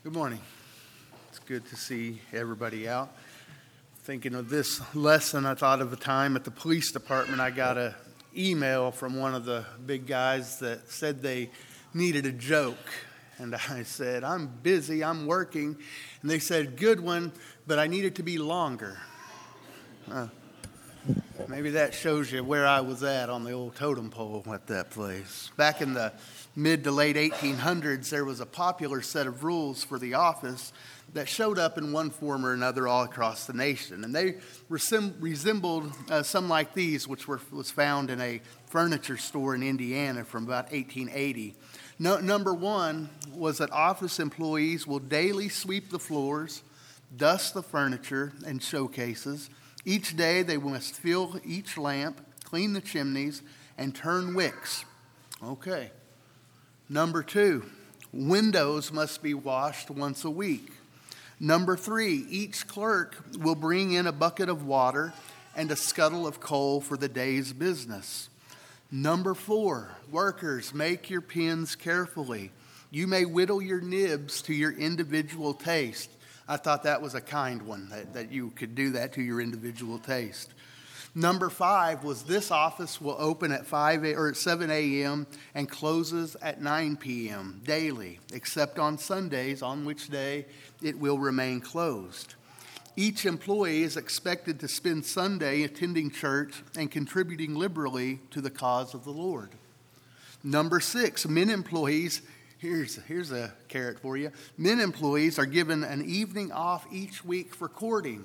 Good morning. It's good to see everybody out. Thinking of this lesson, I thought of a time at the police department. I got an email from one of the big guys that said they needed a joke. And I said, I'm busy, I'm working. And they said, good one, but I need it to be longer. Maybe that shows you where I was at on the old totem pole at that place. Back in the mid to late 1800s, there was a popular set of rules for the office that showed up in one form or another all across the nation. And they resembled some like these, which was found in a furniture store in Indiana from about 1880. Number one was that office employees will daily sweep the floors, dust the furniture and showcases. Each day they must fill each lamp, clean the chimneys, and turn wicks. Okay. Number two, windows must be washed once a week. Number three, each clerk will bring in a bucket of water and a scuttle of coal for the day's business. Number four, workers, make your pens carefully. You may whittle your nibs to your individual taste. I thought that was a kind one, that you could do that to your individual taste. Number five was this office will open at 7 a.m. and closes at 9 p.m. daily, except on Sundays, on which day it will remain closed. Each employee is expected to spend Sunday attending church and contributing liberally to the cause of the Lord. Number six, men employees, here's a carrot for you. Men employees are given an evening off each week for courting.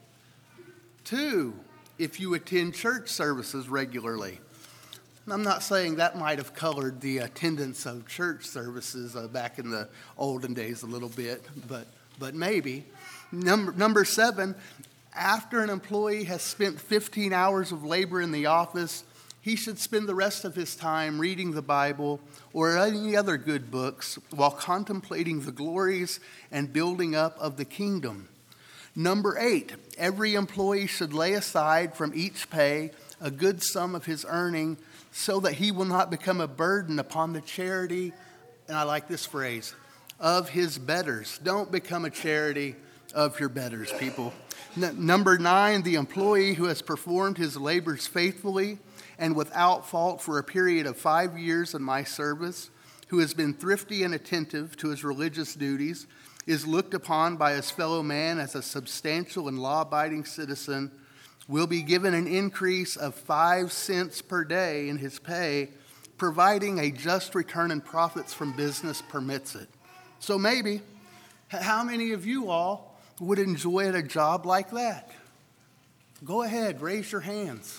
Two, if you attend church services regularly. I'm not saying that might have colored the attendance of church services back in the olden days a little bit, but maybe. Number seven, after an employee has spent 15 hours of labor in the office, he should spend the rest of his time reading the Bible or any other good books while contemplating the glories and building up of the kingdom. Number eight, every employee should lay aside from each pay a good sum of his earning so that he will not become a burden upon the charity, and I like this phrase, of his betters. Don't become a charity of your betters, people. Number nine, the employee who has performed his labors faithfully and without fault for a period of 5 years in my service, who has been thrifty and attentive to his religious duties, is looked upon by his fellow man as a substantial and law-abiding citizen, will be given an increase of 5 cents per day in his pay, providing a just return in profits from business permits it. So maybe, how many of you all would enjoy a job like that? Go ahead, raise your hands.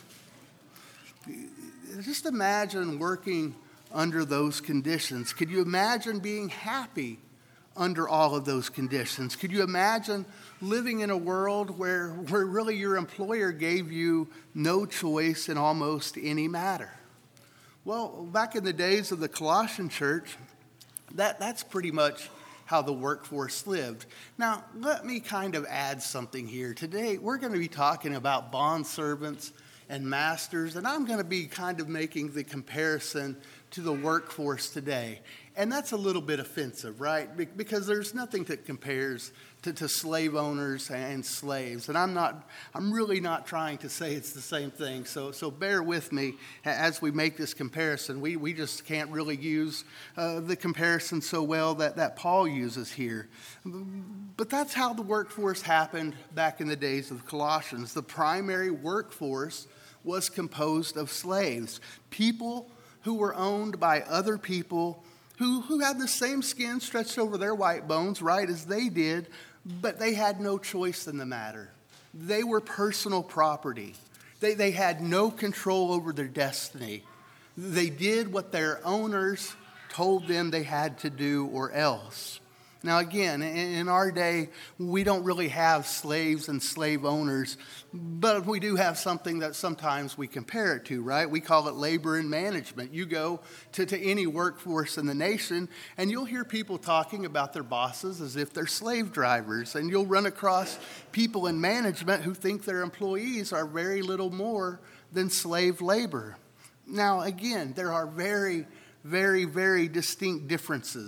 Just imagine working under those conditions. Could you imagine being happy under all of those conditions? Could you imagine living in a world where really your employer gave you no choice in almost any matter? Well, back in the days of the Colossian church, that's pretty much how the workforce lived. Now, let me kind of add something here. Today, we're going to be talking about bondservants and masters, and I'm going to be kind of making the comparison to the workforce today. And that's a little bit offensive, right? Because there's nothing that compares to slave owners and slaves. And I'm really not trying to say it's the same thing. So bear with me as we make this comparison. We just can't really use the comparison so well that Paul uses here. But that's how the workforce happened back in the days of the Colossians. The primary workforce was composed of slaves, people who were owned by other people who had the same skin stretched over their white bones, right, as they did, but they had no choice in the matter. They were personal property. They had no control over their destiny. They did what their owners told them they had to do or else. Now, again, in our day, we don't really have slaves and slave owners, but we do have something that sometimes we compare it to, right? We call it labor and management. You go to any workforce in the nation, and you'll hear people talking about their bosses as if they're slave drivers, and you'll run across people in management who think their employees are very little more than slave labor. Now, again, there are very, very, very distinct differences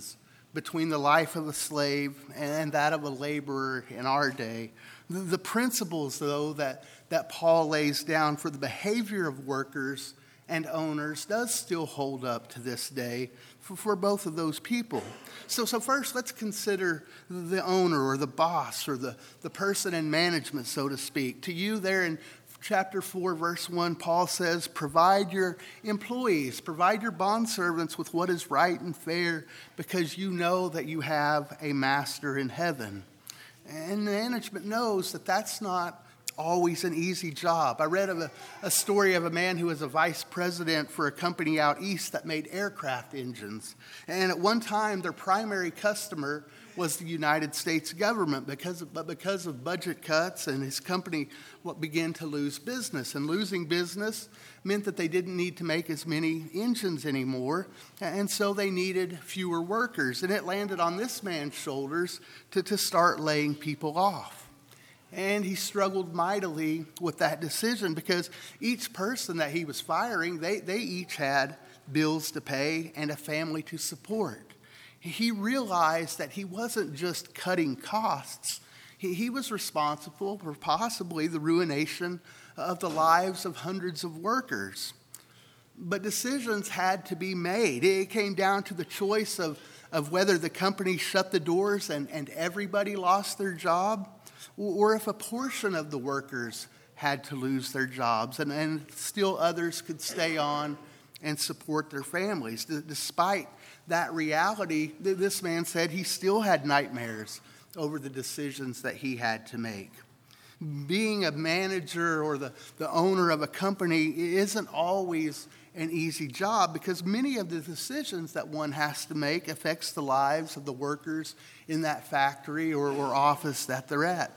between the life of a slave and that of a laborer in our day. The principles, though, that Paul lays down for the behavior of workers and owners does still hold up to this day for both of those people. So first, let's consider the owner or the boss or the person in management, so to speak. To you there in chapter 4, verse 1, Paul says, provide your employees, provide your bondservants with what is right and fair, because you know that you have a master in heaven. And management knows that that's not always an easy job. I read of a story of a man who was a vice president for a company out east that made aircraft engines. And at one time, their primary customer was the United States government, because of budget cuts, and his company began to lose business. And losing business meant that they didn't need to make as many engines anymore, and so they needed fewer workers. And it landed on this man's shoulders to start laying people off. And he struggled mightily with that decision, because each person that he was firing, they each had bills to pay and a family to support. He realized that he wasn't just cutting costs. He was responsible for possibly the ruination of the lives of hundreds of workers. But decisions had to be made. It came down to the choice of whether the company shut the doors and everybody lost their job, or if a portion of the workers had to lose their jobs and still others could stay on and support their families. Despite that reality, this man said he still had nightmares over the decisions that he had to make. Being a manager or the owner of a company isn't always an easy job, because many of the decisions that one has to make affects the lives of the workers in that factory or office that they're at.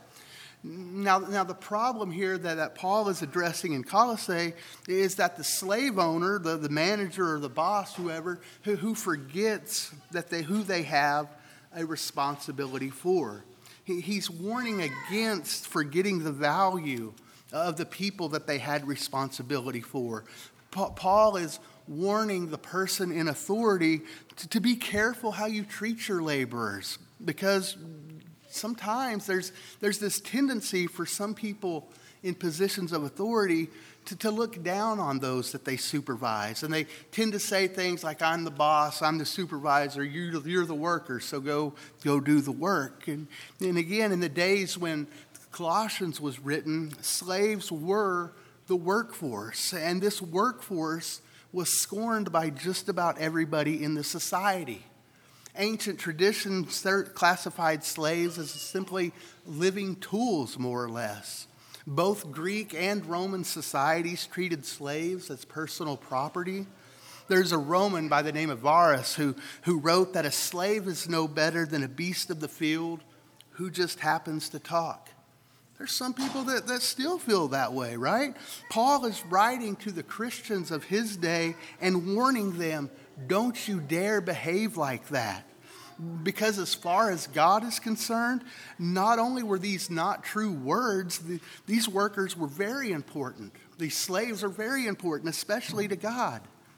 Now the problem here that Paul is addressing in Colossae is that the slave owner, the manager or the boss, whoever, who forgets who they have a responsibility for. He's warning against forgetting the value of the people that they had responsibility for. Paul is warning the person in authority to be careful how you treat your laborers, because sometimes there's this tendency for some people in positions of authority to look down on those that they supervise. And they tend to say things like, I'm the boss, I'm the supervisor, you're the worker, so go do the work. And again, in the days when Colossians was written, slaves were the workforce. And this workforce was scorned by just about everybody in the society. Ancient traditions classified slaves as simply living tools, more or less. Both Greek and Roman societies treated slaves as personal property. There's a Roman by the name of Varus who wrote that a slave is no better than a beast of the field who just happens to talk. There's some people that still feel that way, right? Paul is writing to the Christians of his day and warning them, don't you dare behave like that. Because as far as God is concerned, not only were these not true words, these workers were very important. These slaves are very important, especially to God.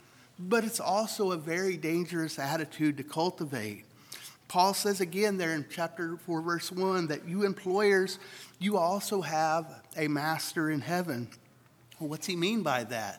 But it's also a very dangerous attitude to cultivate. Paul says again there in chapter 4, verse 1, that you employers, you also have a master in heaven. Well, what's he mean by that?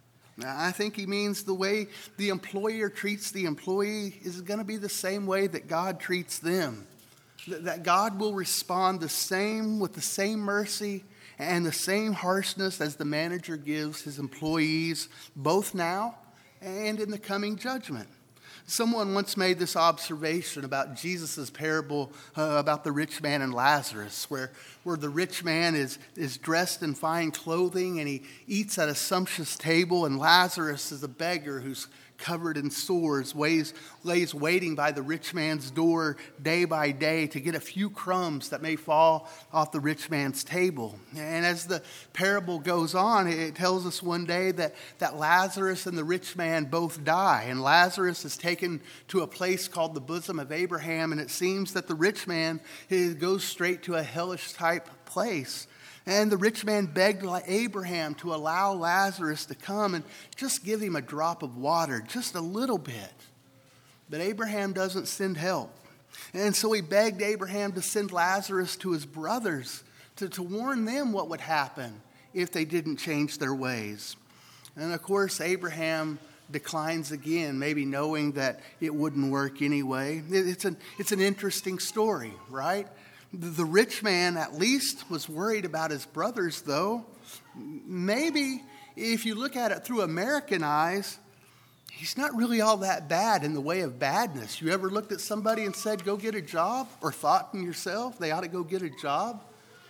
I think he means the way the employer treats the employee is going to be the same way that God treats them. That God will respond with the same mercy and the same harshness as the manager gives his employees, both now and in the coming judgment. Someone once made this observation about Jesus' parable about the rich man and Lazarus, where the rich man is dressed in fine clothing and he eats at a sumptuous table, and Lazarus is a beggar who's covered in sores, lays waiting by the rich man's door day by day to get a few crumbs that may fall off the rich man's table. And as the parable goes on, it tells us one day that Lazarus and the rich man both die, and Lazarus is taken to a place called the bosom of Abraham, and it seems that the rich man goes straight to a hellish type place. And the rich man begged Abraham to allow Lazarus to come and just give him a drop of water, just a little bit. But Abraham doesn't send help. And so he begged Abraham to send Lazarus to his brothers to warn them what would happen if they didn't change their ways. And of course, Abraham declines again, maybe knowing that it wouldn't work anyway. It's an interesting story, right? The rich man at least was worried about his brothers, though. Maybe if you look at it through American eyes, he's not really all that bad in the way of badness. You ever looked at somebody and said, go get a job? Or thought in yourself, they ought to go get a job?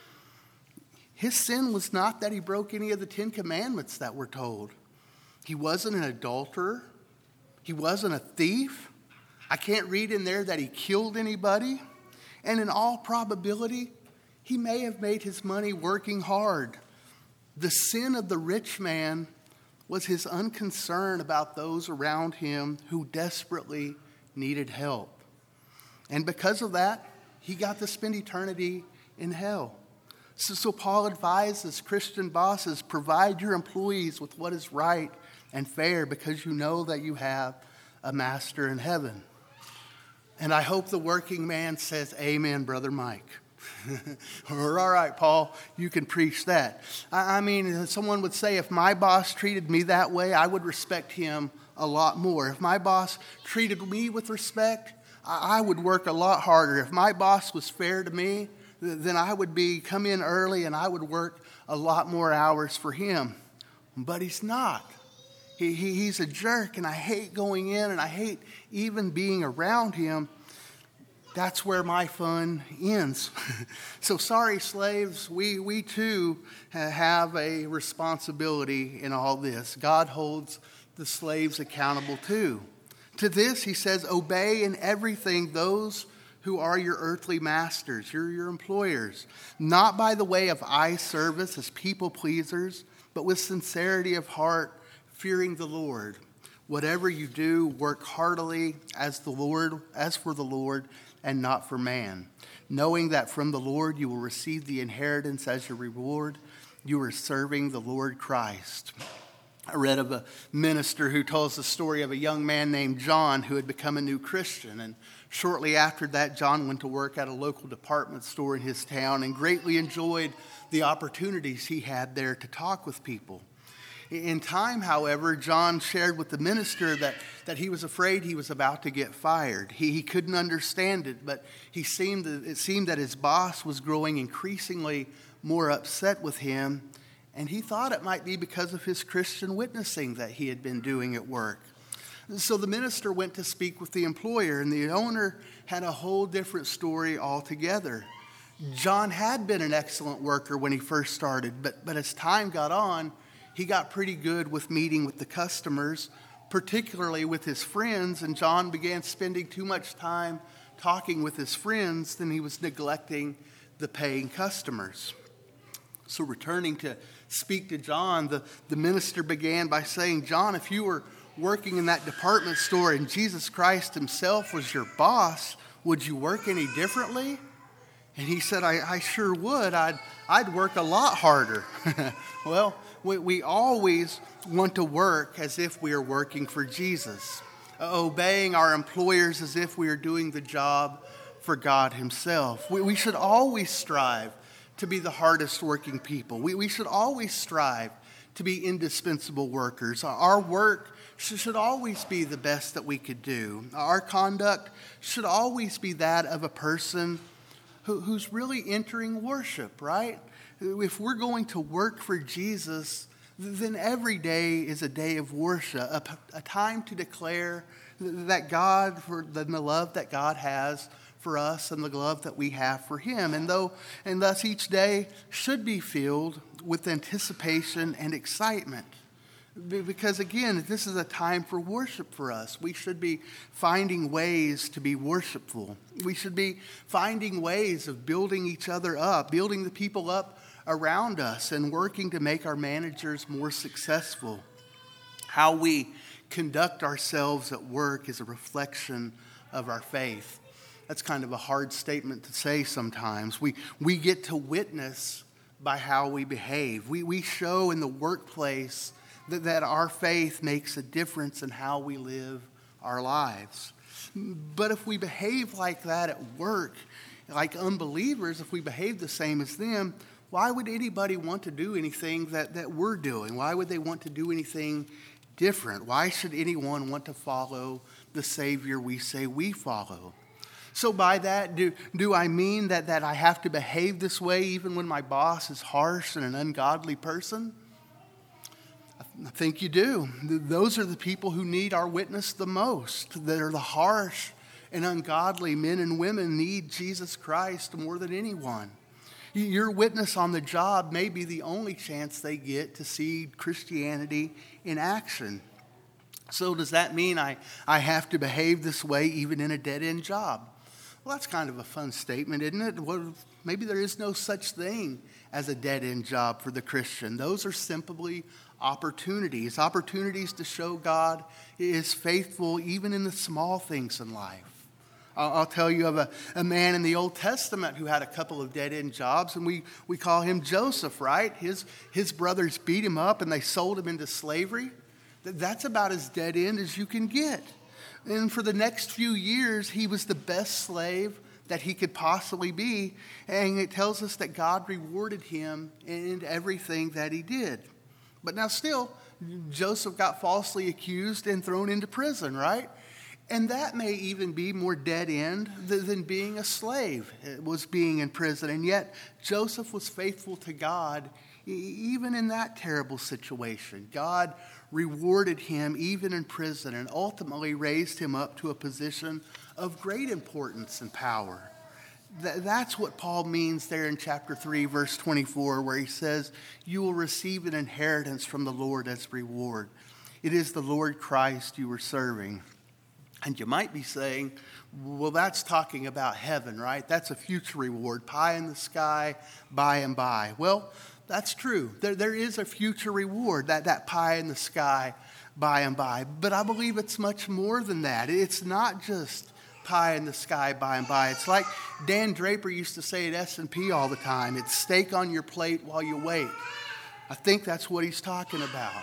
His sin was not that he broke any of the 10 Commandments that we're told. He wasn't an adulterer. He wasn't a thief. I can't read in there that he killed anybody. And in all probability, he may have made his money working hard. The sin of the rich man was his unconcern about those around him who desperately needed help. And because of that, he got to spend eternity in hell. So Paul advises Christian bosses, provide your employees with what is right and fair because you know that you have a master in heaven. And I hope the working man says, amen, Brother Mike. Or, all right, Paul, you can preach that. I mean, someone would say if my boss treated me that way, I would respect him a lot more. If my boss treated me with respect, I would work a lot harder. If my boss was fair to me, then I would come in early and I would work a lot more hours for him. But he's not. He's a jerk, and I hate going in, and I hate even being around him. That's where my fun ends. So sorry, slaves, we too have a responsibility in all this. God holds the slaves accountable too. To this, he says, obey in everything those who are your earthly masters, your employers, not by the way of eye service as people pleasers, but with sincerity of heart, fearing the Lord. Whatever you do, work heartily as for the Lord and not for man, knowing that from the Lord you will receive the inheritance as your reward. You are serving the Lord Christ. I read of a minister who tells the story of a young man named John who had become a new Christian. And shortly after that, John went to work at a local department store in his town and greatly enjoyed the opportunities he had there to talk with people. In time, however, John shared with the minister that he was afraid he was about to get fired. He couldn't understand it, but it seemed that his boss was growing increasingly more upset with him, and he thought it might be because of his Christian witnessing that he had been doing at work. So the minister went to speak with the employer, and the owner had a whole different story altogether. John had been an excellent worker when he first started, but as time got on, he got pretty good with meeting with the customers, particularly with his friends, and John began spending too much time talking with his friends than he was neglecting the paying customers. So returning to speak to John, the minister began by saying, John, if you were working in that department store and Jesus Christ himself was your boss, would you work any differently? And he said, I sure would. I'd work a lot harder. Well, we always want to work as if we are working for Jesus, obeying our employers as if we are doing the job for God himself. We should always strive to be the hardest working people. We should always strive to be indispensable workers. Our work should always be the best that we could do. Our conduct should always be that of a person who's really entering worship, right? If we're going to work for Jesus, then every day is a day of worship, a time to declare that God, for the love that God has for us and the love that we have for him. And thus each day should be filled with anticipation and excitement. Because again, this is a time for worship for us. We should be finding ways to be worshipful. We should be finding ways of building each other up, building the people up around us, and working to make our managers more successful. How we conduct ourselves at work is a reflection of our faith. That's kind of a hard statement to say sometimes. We get to witness by how we behave. We show in the workplace that our faith makes a difference in how we live our lives. But if we behave like that at work, like unbelievers, if we behave the same as them, why would anybody want to do anything that we're doing? Why would they want to do anything different? Why should anyone want to follow the Savior we say we follow? So by that, do I mean that I have to behave this way even when my boss is harsh and an ungodly person? I think you do. Those are the people who need our witness the most, that are the harsh and ungodly men and women need Jesus Christ more than anyone. Your witness on the job may be the only chance they get to see Christianity in action. So does that mean I have to behave this way even in a dead-end job? Well, that's kind of a fun statement, isn't it? Well, maybe there is no such thing as a dead-end job for the Christian. Those are simply opportunities to show God is faithful even in the small things in life. I'll tell you of a man in the Old Testament who had a couple of dead-end jobs, and we call him Joseph, right? His brothers beat him up and they sold him into slavery. That's about as dead-end as you can get. And for the next few years, he was the best slave that he could possibly be, and it tells us that God rewarded him in everything that he did. But now still, Joseph got falsely accused and thrown into prison, right? And that may even be more dead end than being a slave. It was being in prison. And yet Joseph was faithful to God even in that terrible situation. God rewarded him even in prison and ultimately raised him up to a position of great importance and power. That's what Paul means there in chapter 3, verse 24, where he says, "You will receive an inheritance from the Lord as reward. It is the Lord Christ you are serving." And you might be saying, well, that's talking about heaven, right? That's a future reward, pie in the sky, by and by. Well, that's true. There is a future reward, that pie in the sky, by and by. But I believe it's much more than that. It's not just pie in the sky, by and by. It's like Dan Draper used to say at S&P all the time. It's steak on your plate while you wait. I think that's what he's talking about.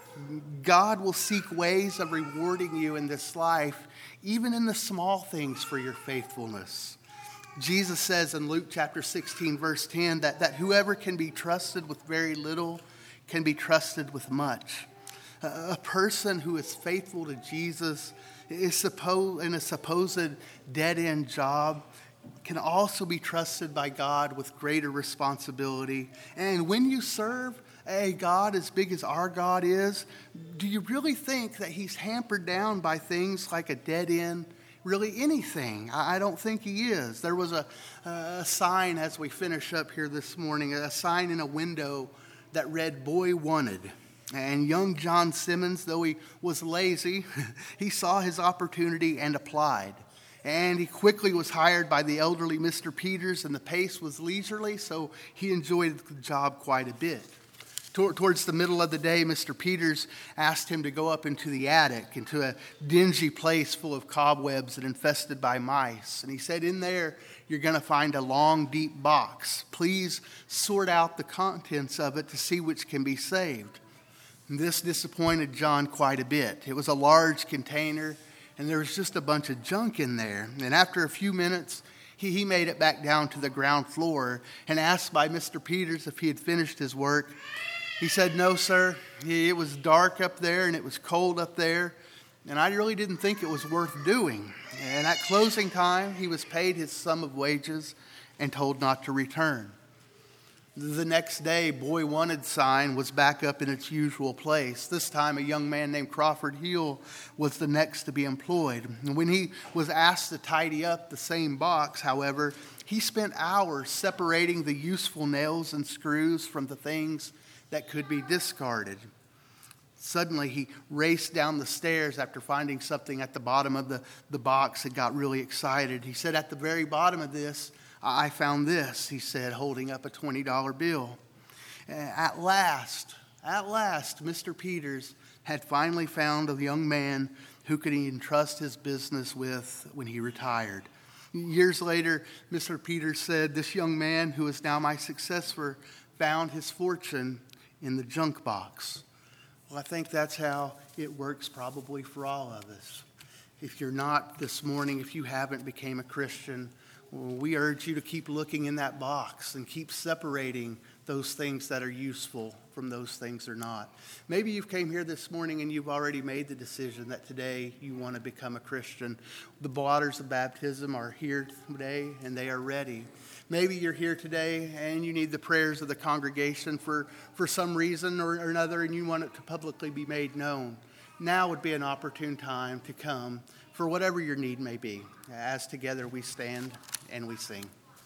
God will seek ways of rewarding you in this life, even in the small things for your faithfulness. Jesus says in Luke chapter 16, verse 10, that whoever can be trusted with very little can be trusted with much. A person who is faithful to Jesus is in a supposed dead-end job can also be trusted by God with greater responsibility. And when you serve a God as big as our God is, do you really think that he's hampered down by things like a dead end? Really anything? I don't think he is. There was a sign as we finish up here this morning, a sign in a window that read, "Boy Wanted." And young John Simmons, though he was lazy, he saw his opportunity and applied. And he quickly was hired by the elderly Mr. Peters, and the pace was leisurely, so he enjoyed the job quite a bit. Towards the middle of the day, Mr. Peters asked him to go up into the attic, into a dingy place full of cobwebs and infested by mice. And he said, "In there, you're going to find a long, deep box. Please sort out the contents of it to see which can be saved." And this disappointed John quite a bit. It was a large container, and there was just a bunch of junk in there. And after a few minutes, he made it back down to the ground floor and asked by Mr. Peters if he had finished his work. He said, "No, sir. It was dark up there and it was cold up there, and I really didn't think it was worth doing." And at closing time, he was paid his sum of wages and told not to return. The next day, "Boy Wanted" sign was back up in its usual place. This time, a young man named Crawford Hill was the next to be employed. And when he was asked to tidy up the same box, however, he spent hours separating the useful nails and screws from the things that could be discarded. Suddenly, he raced down the stairs after finding something at the bottom of the box and got really excited. He said, "At the very bottom of this, I found this," he said, holding up a $20 bill. At last, Mr. Peters had finally found a young man who could entrust his business with when he retired. Years later, Mr. Peters said, "This young man, who is now my successor, found his fortune in the junk box." Well, I think that's how it works probably for all of us. if you're not this morning, if you haven't became a Christian, we urge you to keep looking in that box and keep separating those things that are useful from those things that are not. Maybe you came here this morning and you've already made the decision that today you want to become a Christian. The waters of baptism are here today and they are ready. Maybe you're here today and you need the prayers of the congregation for some reason or another, and you want it to publicly be made known. Now would be an opportune time to come for whatever your need may be. As together we stand and we sing.